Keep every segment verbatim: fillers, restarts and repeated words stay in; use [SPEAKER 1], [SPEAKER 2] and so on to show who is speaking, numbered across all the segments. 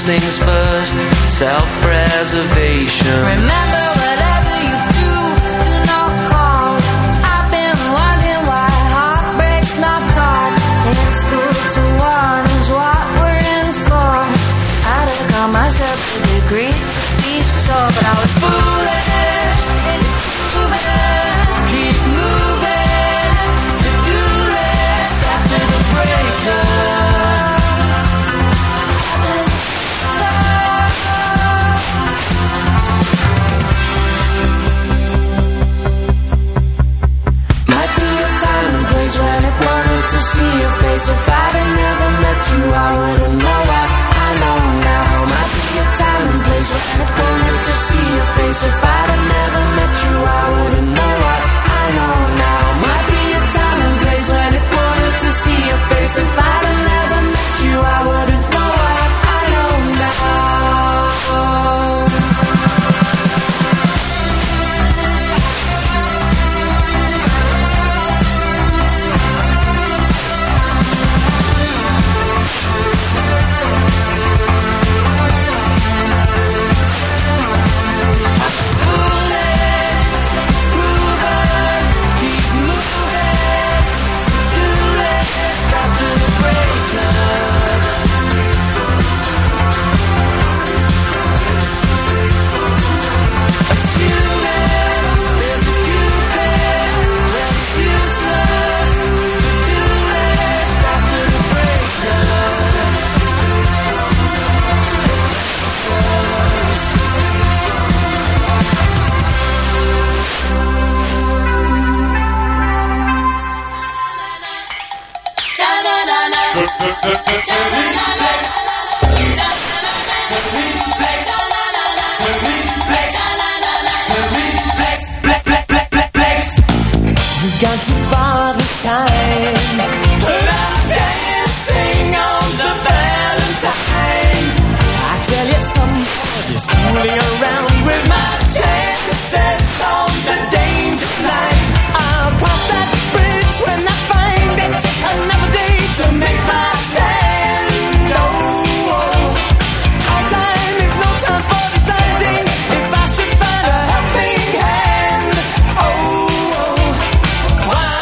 [SPEAKER 1] things first, self-preservation.
[SPEAKER 2] Remember, whatever you do, do not call. I've been wondering why heartbreak's not taught in school. To warn is what we're in for. I'd have got myself a degree to be sure, but I was foolish. It's moving, keep moving. To-do list after the breakup. When it wanted to see your face. If I'd have never met you, I wouldn't know what I know now. Might be a time and place when it wanted to see your face. If I'd have never met you, I wouldn't know what I know now. Might be a time and place when it wanted to see your face. If I'd have never met you, I wouldn't know what I know now. Gone too far this time. I'm dancing on the Valentine. I tell you somebody's fooling around with my chances on the dangerous line. I'll cross that bridge when I find it. Another day to make my stand. Oh, oh. High time is no time for deciding if I should find a helping hand. Oh, oh. Why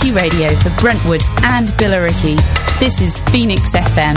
[SPEAKER 1] Community Radio for Brentwood and Billericay. This is Phoenix F M.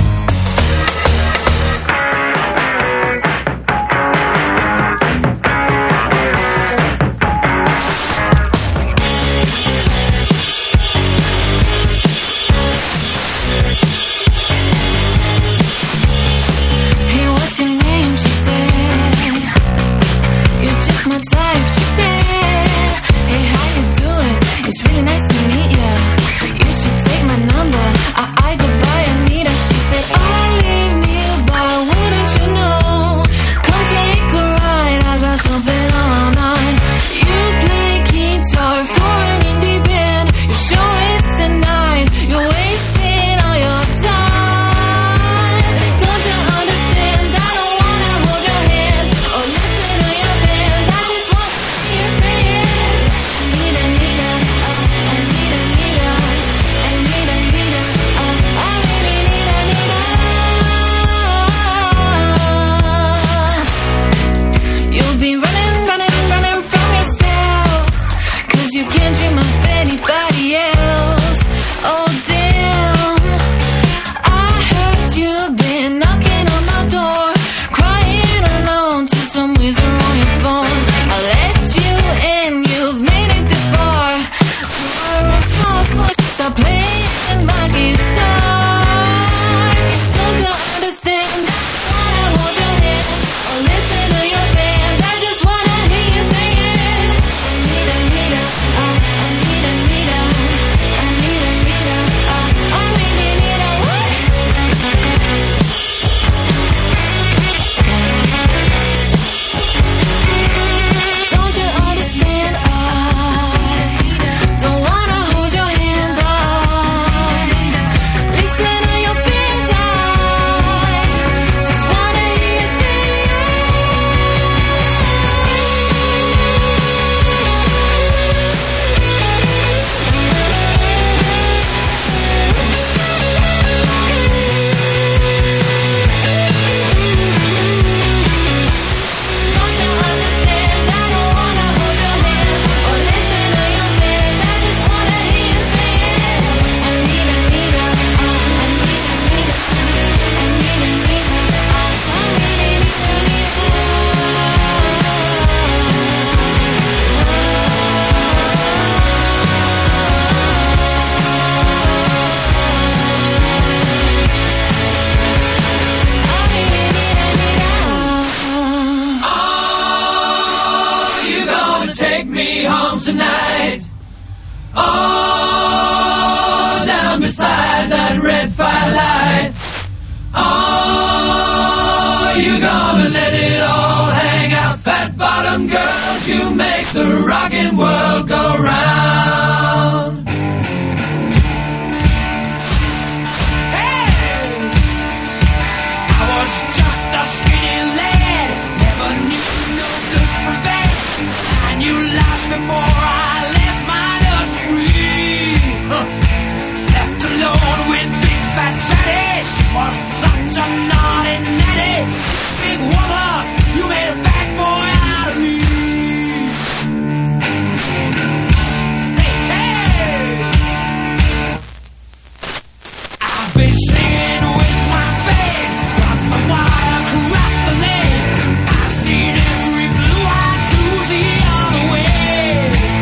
[SPEAKER 3] I've seen every blue-eyed Lucy all the way.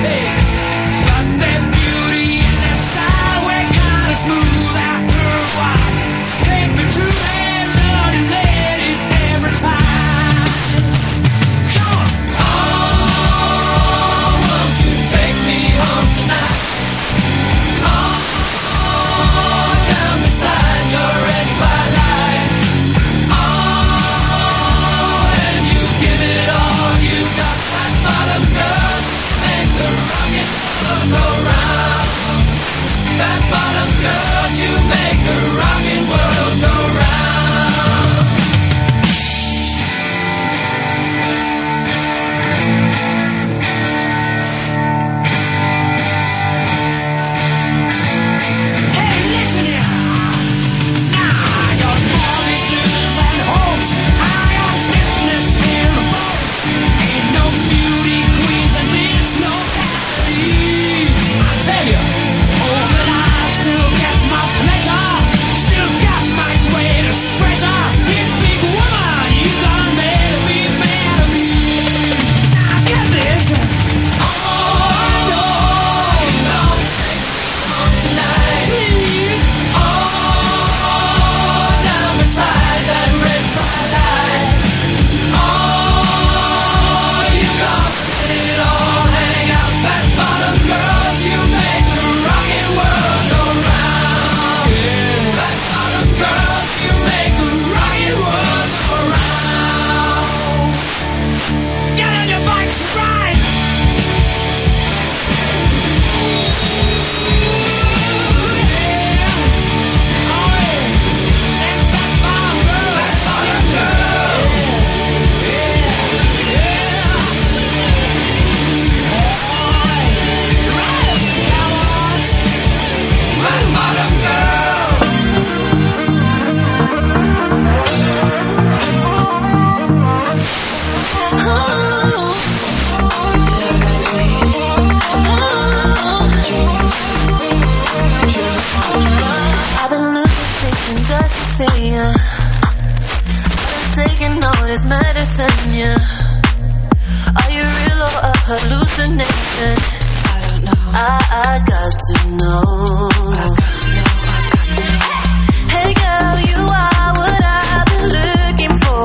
[SPEAKER 2] I don't know. I, I got to know. I got to know. I got to know. Hey girl, you are what I've been looking for.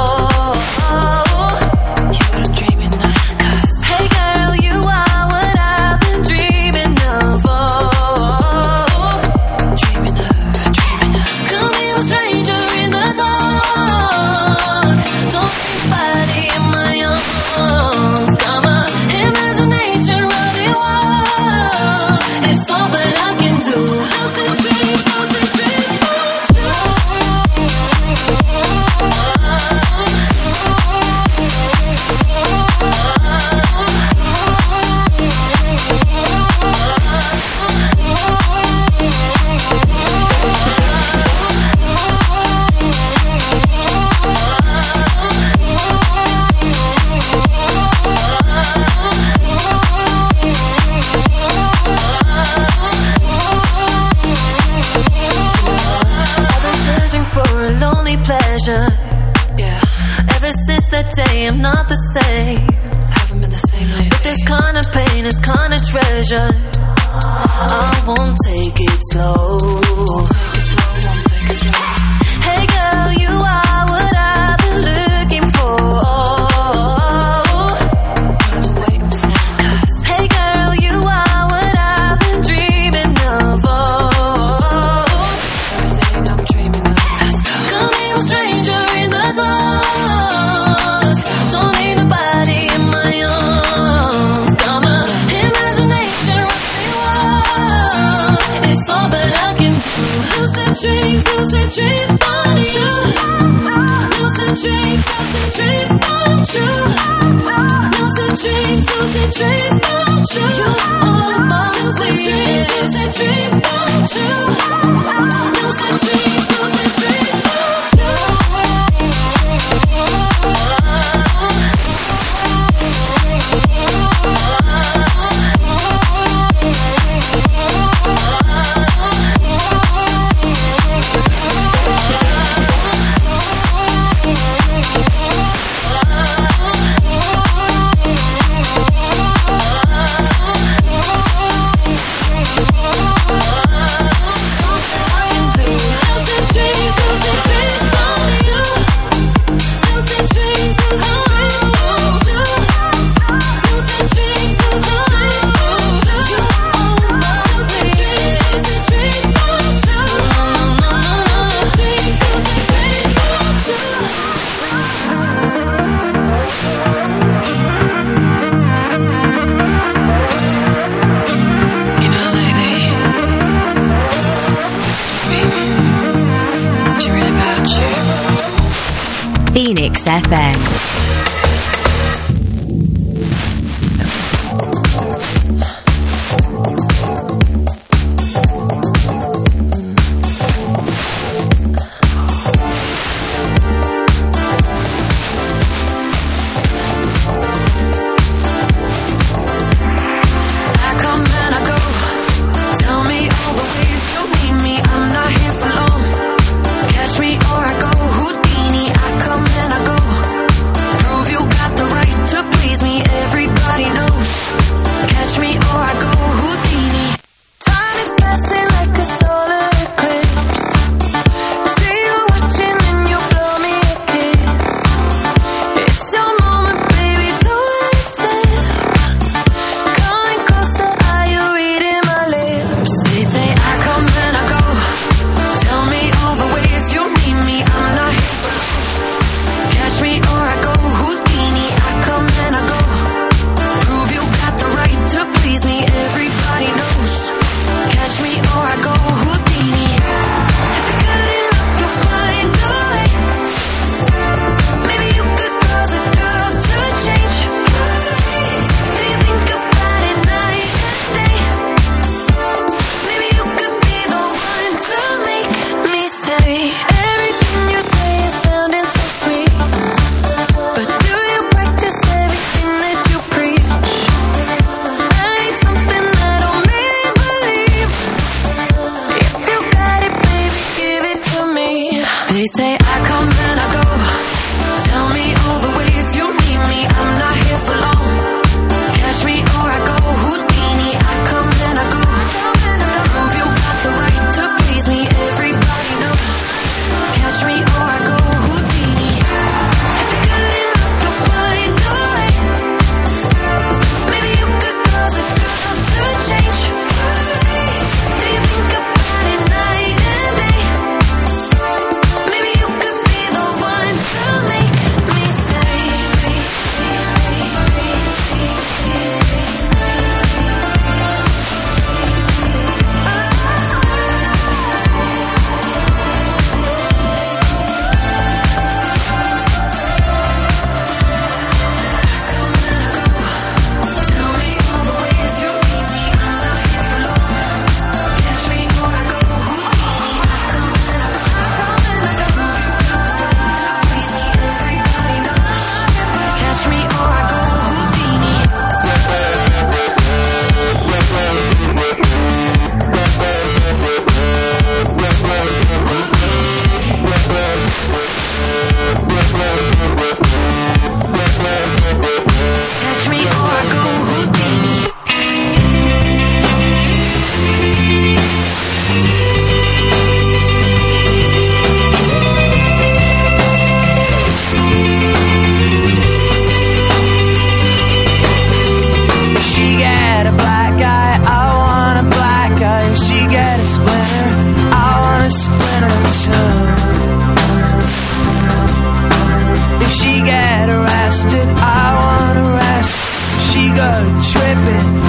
[SPEAKER 2] You're what I'm dreaming of. 'Cause hey girl, you are what I've been dreaming of. Dreaming of, dreaming of. Come here, a stranger in the dark. Don't be nobody in my arms. Got my imagination running wild. It's all that I can do. Lucid dreams, lucid dreams, want you. I've been searching for a lonely pleasure. Yeah. Ever since that day, I'm not the same. Haven't been the same lately. But this kind of pain is kind of treasure. I won't take it slow. Won't take it slow, won't take it slow. Hey girl, you are what I've been looking for. What I've been waiting for. 'Cause hey girl, you are what I've been dreaming of. Everything I'm dreaming of. Let's go. Come here, a stranger in the dark. Don't need nobody in my arms. Got my imagination running wild. It's all that I can do. Lucid dreams, lucid dreams, want you. Lucid dreams, lucid dreams, want you. Lucid dreams, lucid dreams, want you. You are my lucid dreams, lucid dreams, want you. Lucid dreams, lucid dreams, want you. You know, lately, me, dreaming about you.
[SPEAKER 3] Phoenix F M.
[SPEAKER 2] I come and I go. Tell me all the ways you need me. I'm not here for long. Catch me or I go. Houdini. I come and I go.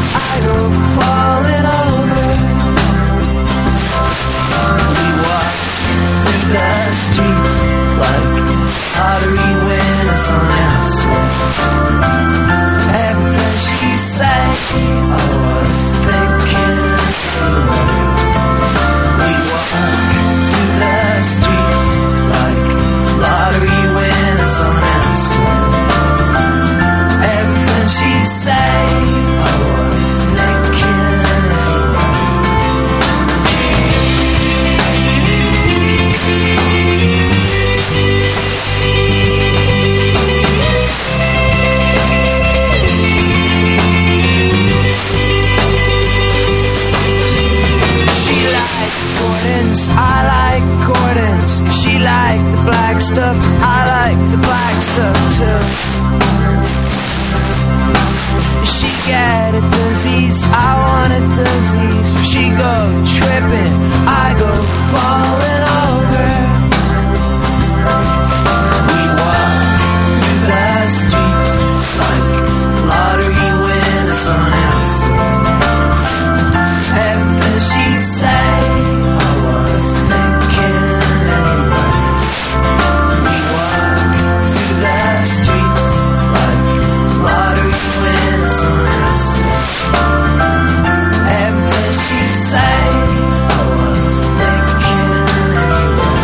[SPEAKER 2] I go falling over. We walk through the streets like lottery winners on acid. Everything she said, I was thinking anyway. We walk through the streets like lottery winners on acid. Everything she said, I was thinking anyway. She liked Gordon's, I like Gordon's. She liked the black stuff, I like the black stuff too. She get a disease, I want a disease. If she go tripping, I go falling over. We walk through the streets like lottery winners on acid. Everything she said, I was thinking anyway. We walk through the streets like lottery winners on acid. Everything she said, I was thinking anyway.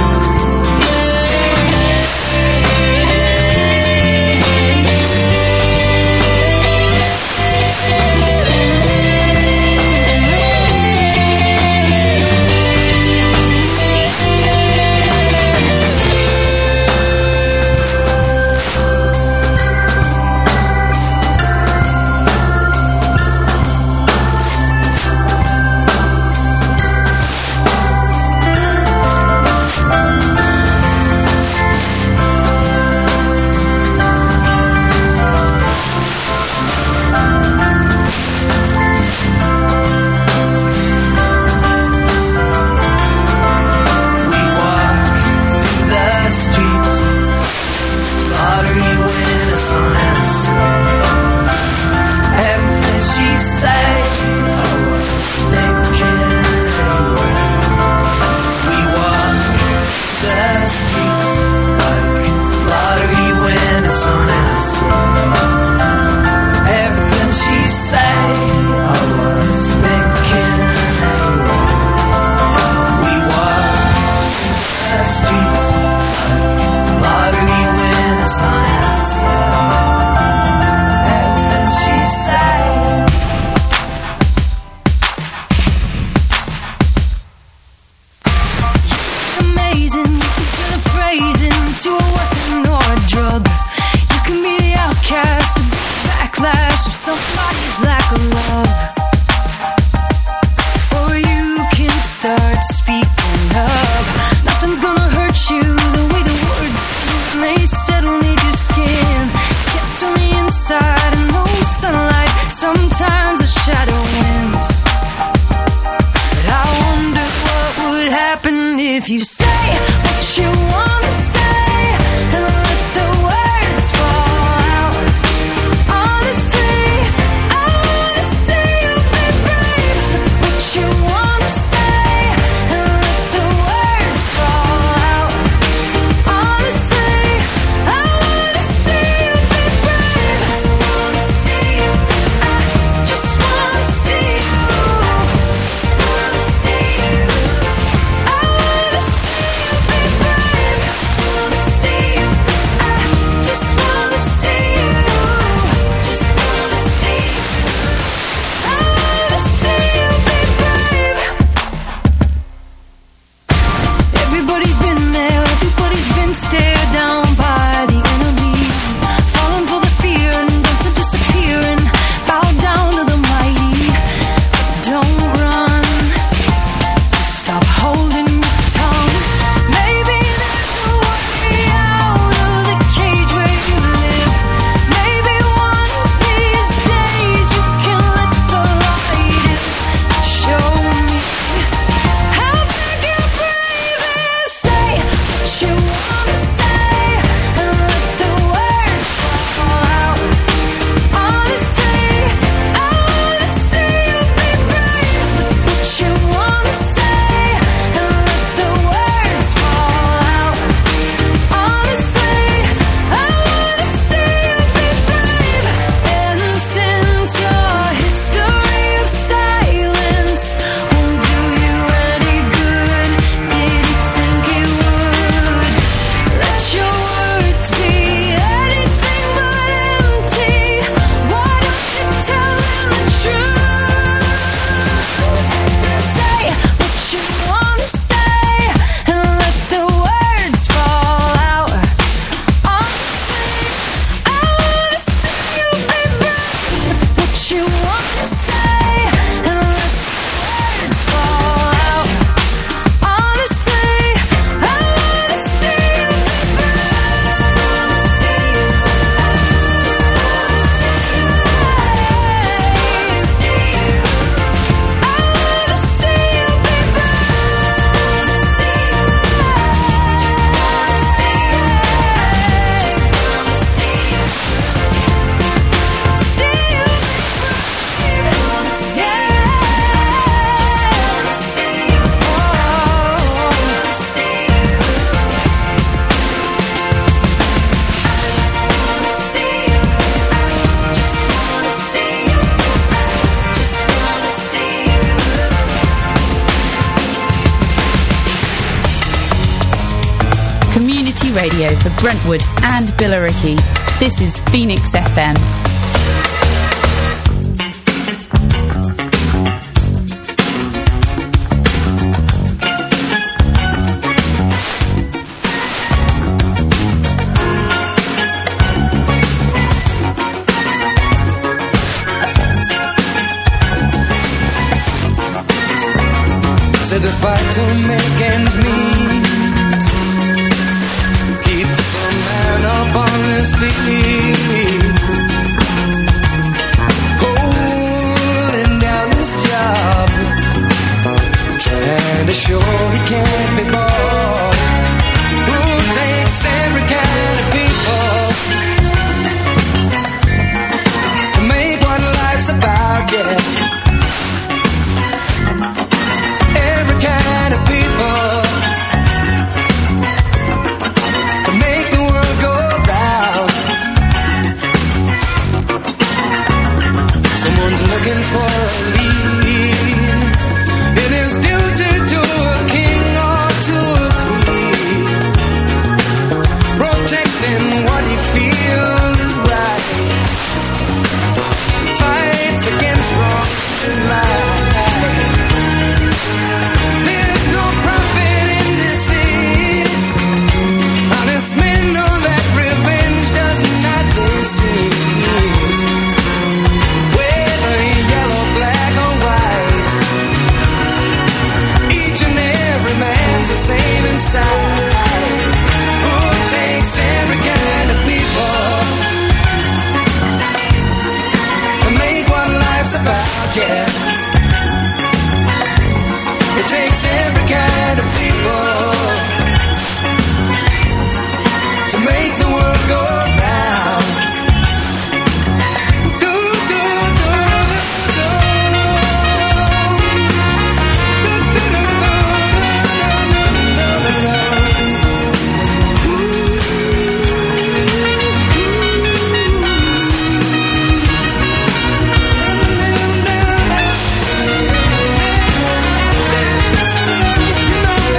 [SPEAKER 1] Radio for Brentwood and Billericay. This is Phoenix F M.
[SPEAKER 2] Said the fight to make ends meet. Up on his feet, holding down his job, trying to show he can't be bought. Who takes every kind of people to make what life's about, yeah. Every kind of people to make the world go. Someone's looking for a lead in his duty to a king or to a queen, protecting what he feels is right, fights against wrong is life. There's no profit in deceit. Honest men know that revenge does not taste sweet. The same inside. Who takes every kind of people to make what life's about, yeah. It takes every kind of people to make the world go round. You know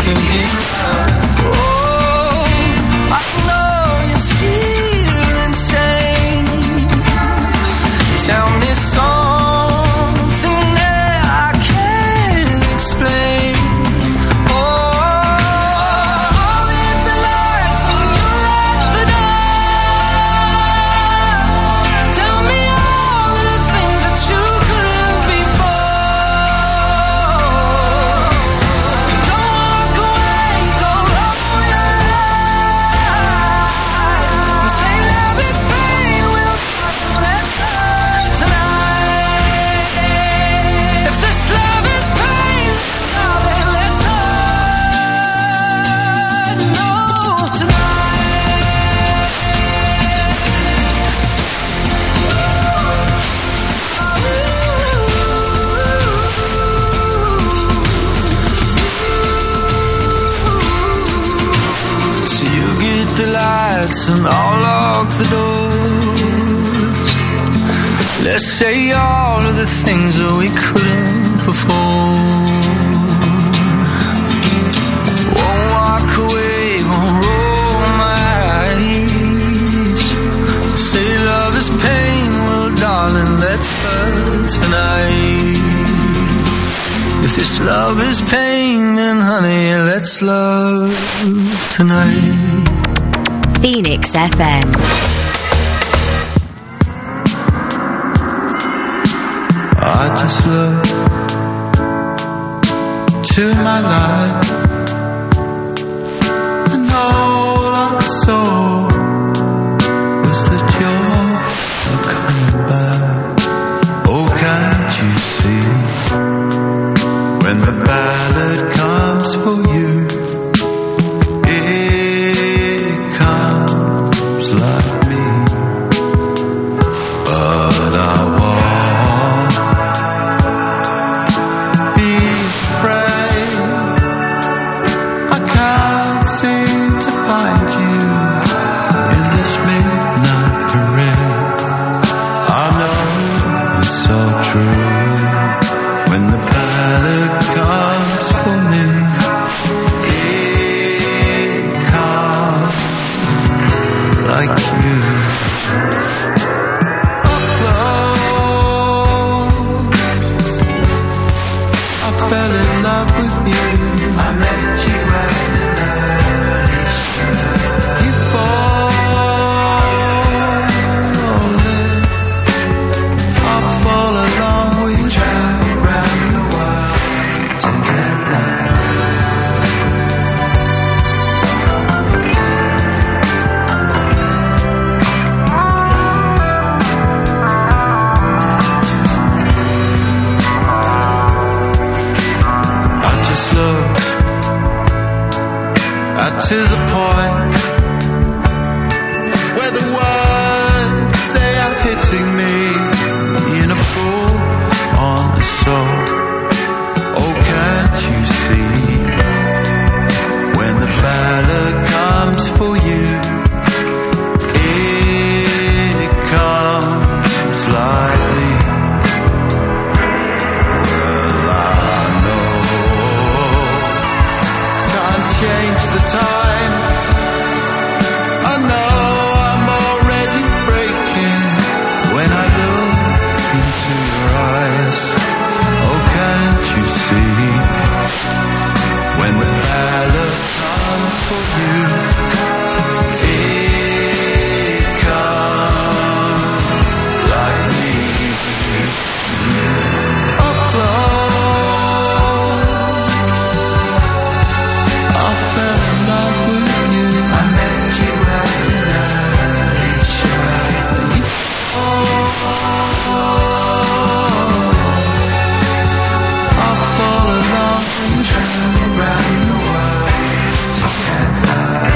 [SPEAKER 2] to me. Oh, I know you feel insane. Tell me something that I can't explain. Oh, I'll hit the lights and you let the dark. Tell me all of the things that you couldn't before. Don't walk away, don't roll your eyes. You say love is pain, we'll let's start tonight. If this love is pain, darling, let's hurt. No, tonight. So you get the lights and I'll lock the doors. Let's say all of the things that we couldn't before. Won't walk away, won't roll my eyes. Say love is pain, well darling, let's hurt tonight. If this love is pain, then honey, let's love tonight.
[SPEAKER 3] Phoenix F M.
[SPEAKER 4] I just look to my life, and all I saw was that you're coming back. Oh, can't you see? When the ballad comes for you, it comes like me. But I won't be afraid. I can't seem to find you in this midnight parade. I know it's so true. When the ballad comes for me, it comes like you. Up close, I fell in love with you. I met you at an early stage. You fall in, I fall along with you. Travel round the world together. I just look out to the point where the words they are hitting me in a full on the soul. Oh, can't you see? When the ballad comes for you, it comes like me. Well, I know can't change the times. I know I'm already breaking when I look into your eyes. Oh, can't you see? When the ballad comes for you, it comes like me. Up close, I fell in love with you. I met you at an early show. I fall in love and travel around the world together.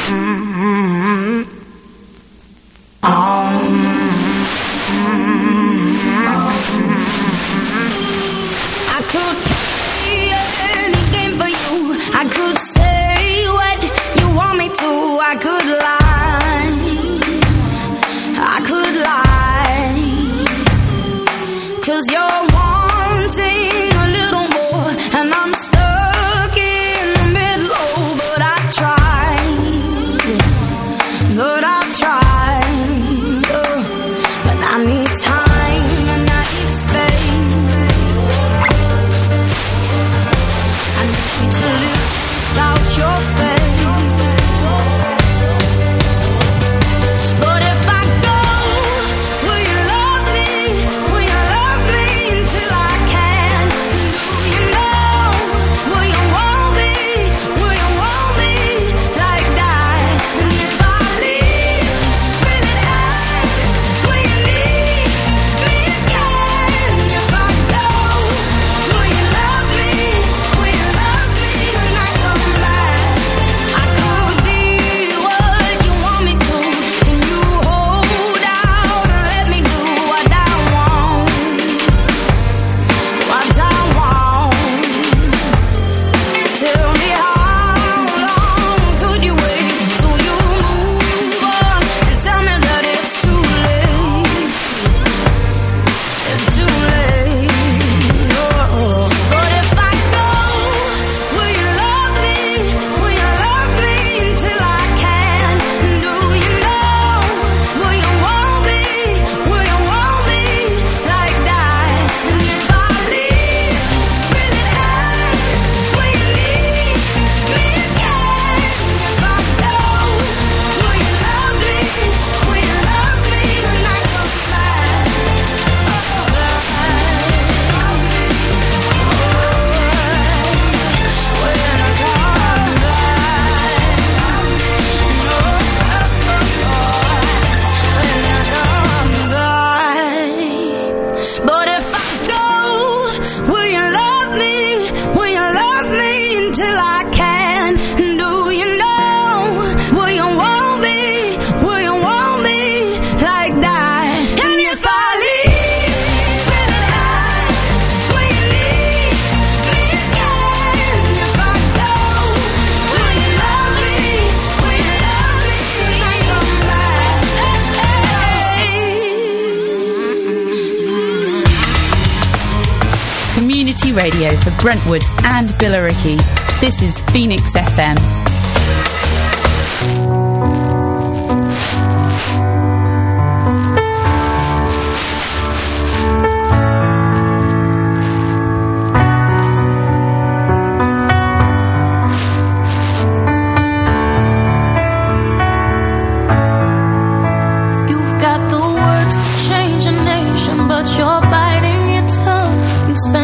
[SPEAKER 1] Radio for Brentwood and Billericay. This is Phoenix F M.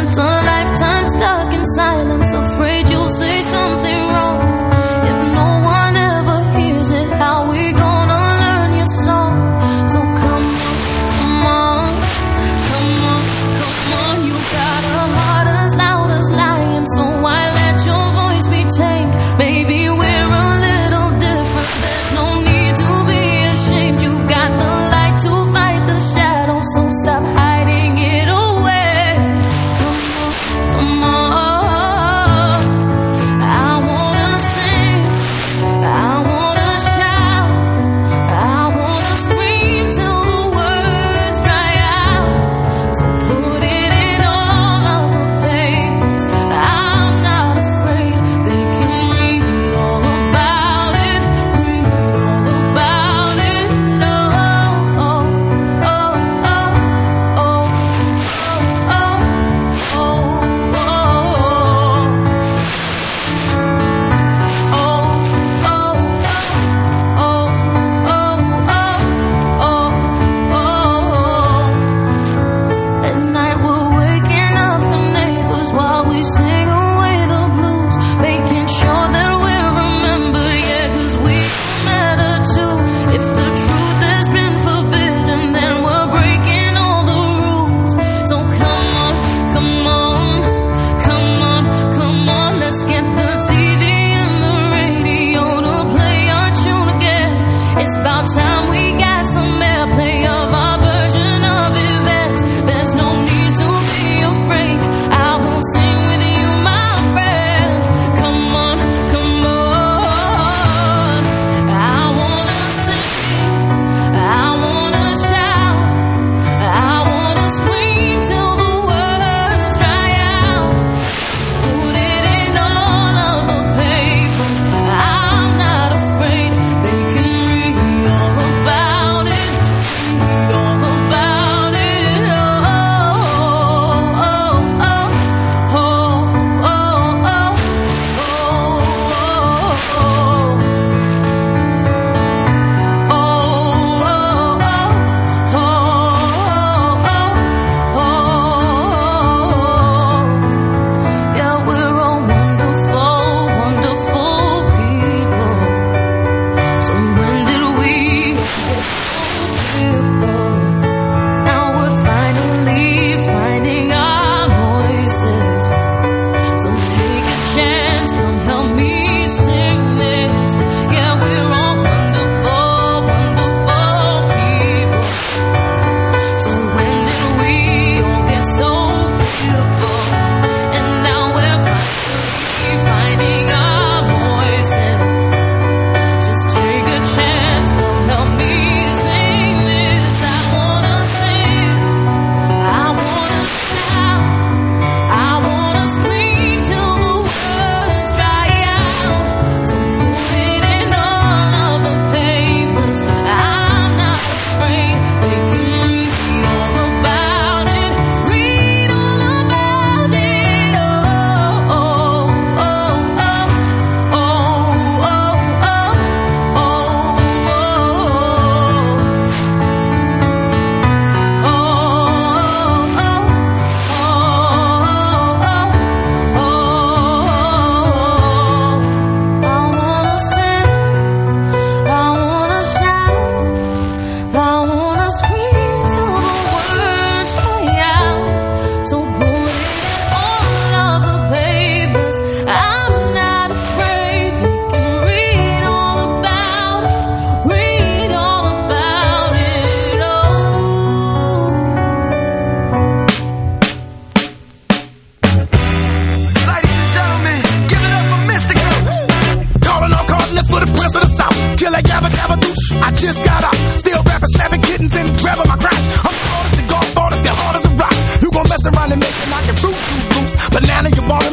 [SPEAKER 5] Spent a lifetime stuck in silence, afraid you'll say something wrong. If no one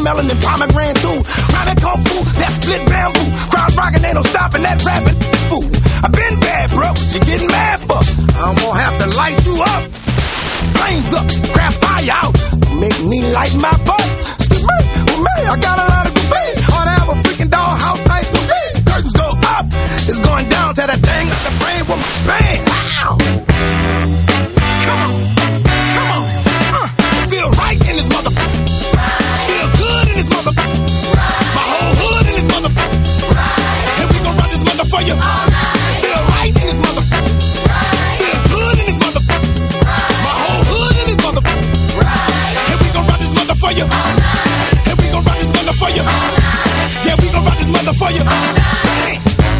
[SPEAKER 5] watermelon and pomegranate too. Rabbit kung fu, that split bamboo. Crowd rockin', ain't no stopping that rapping fool. I been bad, bro, what you getting mad for? I'm gonna have to light you up. Flames up, crap fire out. Make me light my butt. Excuse me, well, me, I got a lot of debate. Ought to have a freaking dollhouse nice to be. Curtains go up, it's going down to that thing up the frame with my band. Ow. Come on, come on. Uh, feel right in this mother. Feel good in this mother. My whole hood in this mother. And we gon' run this mother for you. Feel right in this mother. Feel good in this mother. My whole hood in this mother. And we gon' run this mother for you. And we gon' run this mother for you. Yeah, we gon' run this mother for you. Hey.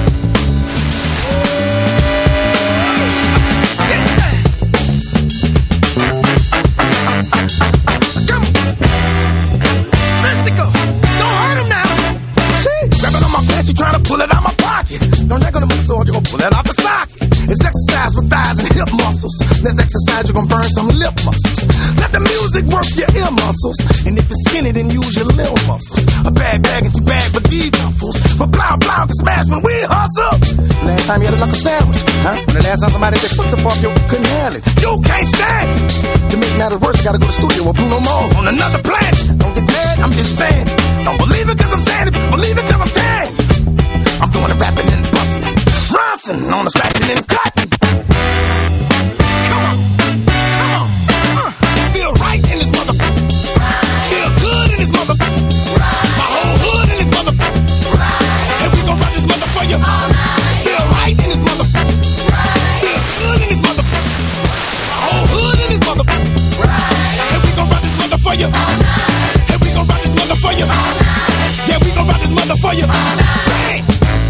[SPEAKER 5] You trying to pull it out my pocket. Don't that gonna move so you're gonna pull it out the socket. It's exercise with thighs and hip muscles. Let's exercise, you're gonna burn some lip muscles. Let the music work your ear muscles. And if you're skinny, then use your little muscles. A bag, bag, and two bag with these duffels. But plow, plow, can smash when we hustle. Last time you had a knuckle sandwich, huh? When the last time somebody took foot up off you, couldn't handle it. You can't stand it. To make matters worse, you gotta go to the studio with Bruno Mars on another planet. Don't get mad, I'm just saying. Don't believe it cause I'm saying it. Believe it cause I'm saying it. I'm doing the rapping and busting. Ronson on the scratching and cutting. Come on, come on. Uh, feel right in this mother. Feel good in this mother. My whole hood in this mother. And we gon' run this mother for you. Feel right in this mother. Feel good in this mother. My whole hood in this mother. And we gon' run this mother for you. And we gon' run this mother for you. Yeah, we gon' run this mother for you. Bang.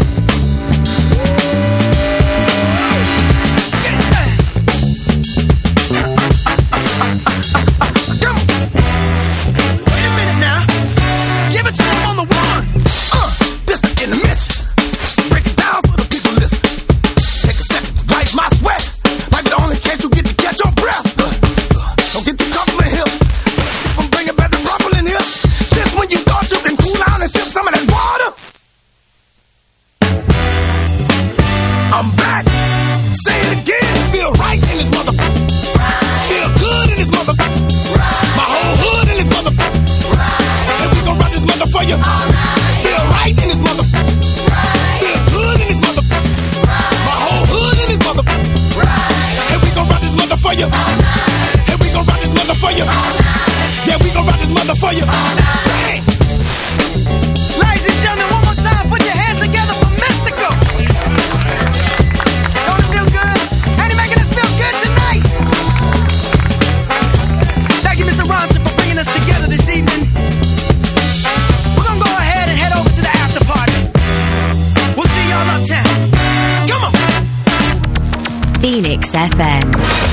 [SPEAKER 3] Phoenix F M.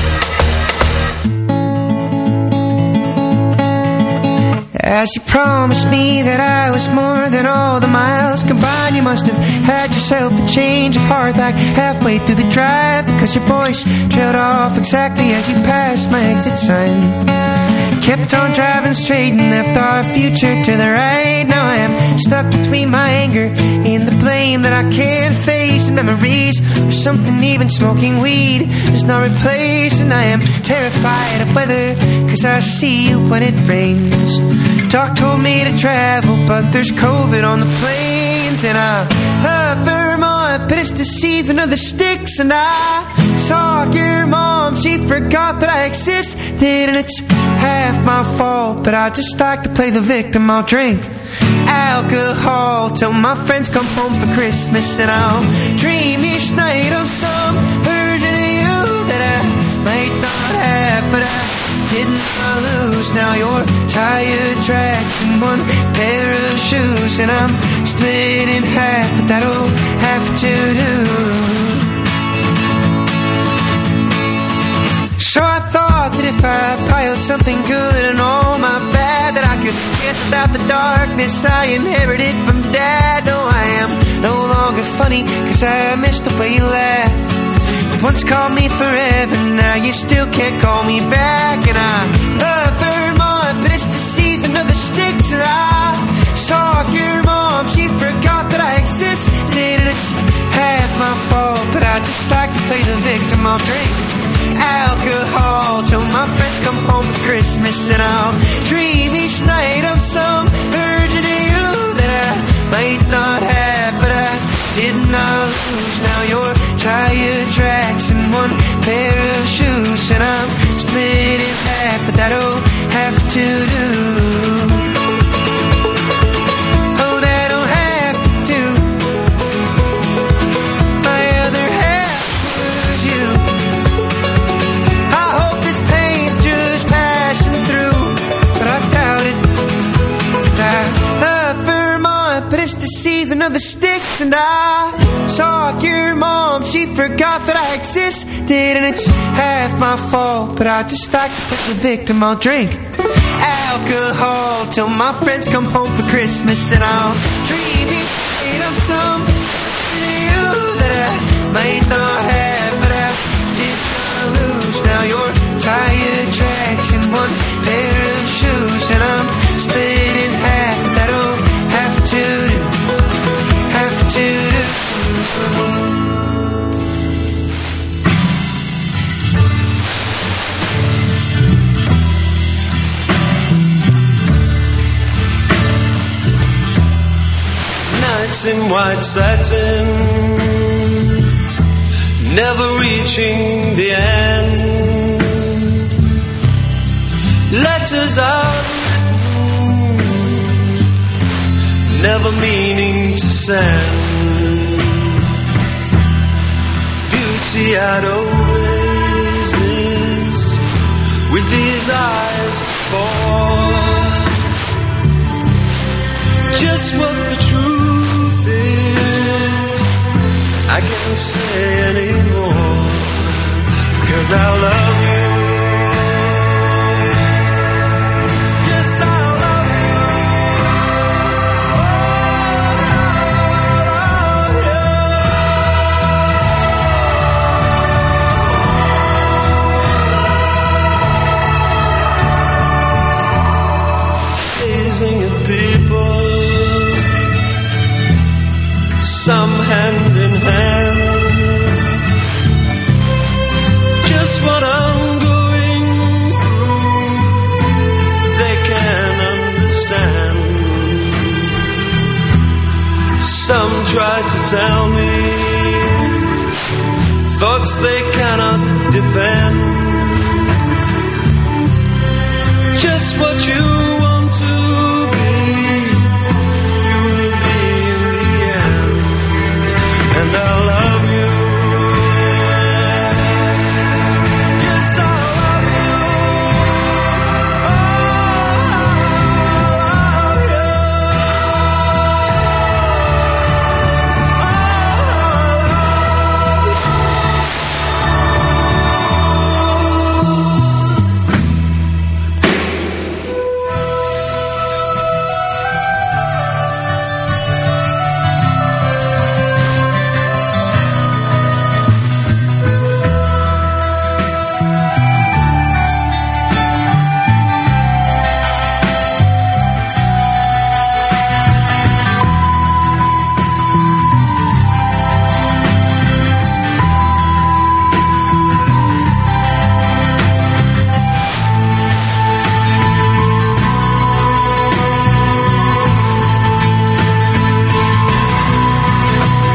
[SPEAKER 6] As you promised me that I was more than all the miles combined, you must have had yourself a change of heart like halfway through the drive, because your voice trailed off exactly as you passed my exit sign. Kept on driving straight and left our future to the right. Now I am stuck between my anger and the blame that I can't face, and memories or something even smoking weed is not replaced. And I am terrified of weather, cause I see you when it rains. Doc told me to travel, but there's COVID on the planes. And I love Vermont, but it's the season of the sticks. And I saw your mom, she forgot that I existed. And it's half my fault, but I just like to play the victim. I'll drink alcohol till my friends come home for Christmas, and I'll dream each night of some version of you that I might not have, but I didn't lose. Now you're tire tracks and one pair of shoes, and I'm split in half, but that'll have to do. So I thought that if I piled something good and all my bad, that I could get without the darkness I inherited from Dad. No, I am no longer funny, cause I missed the way you laughed. You once called me forever, now you still can't call me back. And I love Vermont, but it's the season of the sticks. And I I'll drink alcohol till my friends come home for Christmas, and I'll dream each night of some version of you that I might not have, but I did not lose. Now you're tire tracks and one pair of shoes, and I'm split in half, but that'll have to do. Oh, that'll have to do. My other half was you. I hope this pain's just passing through, but I doubt it. 'Cause I love Vermont, but it's the season of the sticks, and I saw your mom, she forgot that I existed, and it's half my fault, but I just like to play the victim. I'll drink alcohol till my friends come home for Christmas, and I'll dream of some you that I might not have, but I did not lose. Now you're tire tracks and one pair of shoes, and I'm split in half. That'll have to do, have to do.
[SPEAKER 2] Nights in white satin, never reaching the end. Letters out, never meaning to send. Beauty I'd always missed with these eyes before. Just what the truth is, I can't say anymore, 'cause I love you. Yes, I love you. Gazing at people, some hand in hand, just what I'm going through, they can understand. Some try to tell me thoughts they cannot defend, just what you